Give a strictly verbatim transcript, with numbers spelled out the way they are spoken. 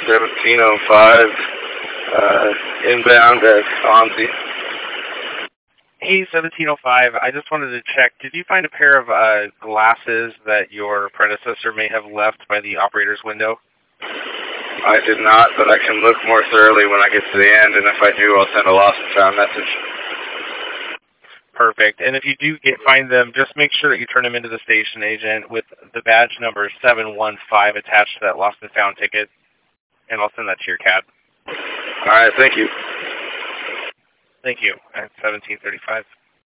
seventeen oh five, uh, inbound at Swansea. Hey, seventeen oh five, I just wanted to check, did you find a pair of uh, glasses that your predecessor may have left by the operator's window? I did not, but I can look more thoroughly when I get to the end, and if I do, I'll send a lost and found message. Perfect. And if you do get find them, just make sure that you turn them into the station agent with the badge number seven one five attached to that lost and found ticket, and I'll send that to your cab. All right, thank you. Thank you. At seventeen thirty-five.